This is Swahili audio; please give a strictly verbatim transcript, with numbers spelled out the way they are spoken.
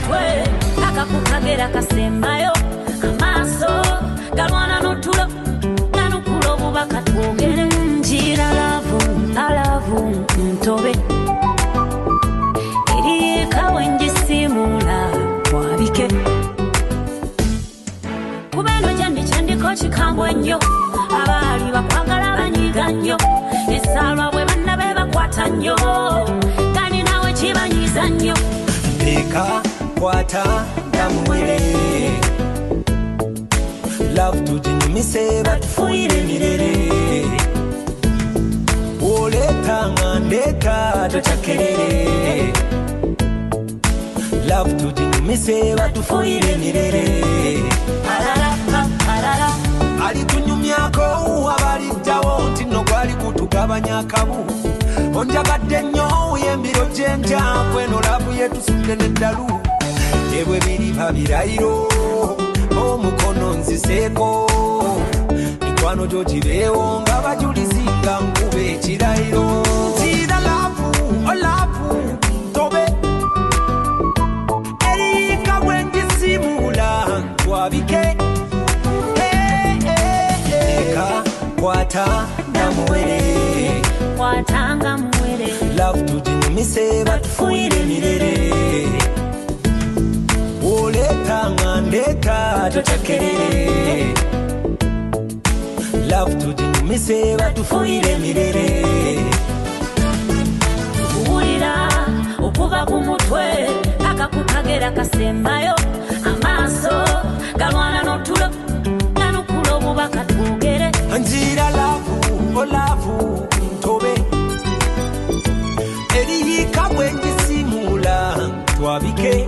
mutwe paka kukagera kasembayo amaso galwana notulo nanukulo bubaka twogere njira lavu alavu ntobe eri kawenjisimula wabike kubeno jandi chandiko chikambwe nnyo abali bakwagala banyiga nnyo esalwa bwe banna be bakwata nnyo kandi nawe kibanyiza nnyo Eka kwata ndamwele Love tujinyumise batufuire mirere Oleta ngandeta tochakerere Love tujinyumise batufuire mirere Parara, parara Ali tunyumyako abali jawo ntino gwali kutugabanya akabu Onjagadde nnyo yembiro jenta kweno labu yetu sindene dalu Ebwe biri babirayiro omukono nziseko Mikwano jo kibeewo nga bajulisi nga nkube ekirayiro Tira labu, o labu, tobe Erika bwenjisimula twabike Eka kwata ndamwele kwatanga mwele Love tujinyumise batufuire mirere Oleta ngandeta tochakerere Love tujinyumise batufuire mirere Kuhulira okuva ku mutwe paka kukagera kasembayo amaso galwana notulo nanukulo bubaka twogere Njira lavu, o lavu, ntobe Erika bwenjisimula twabike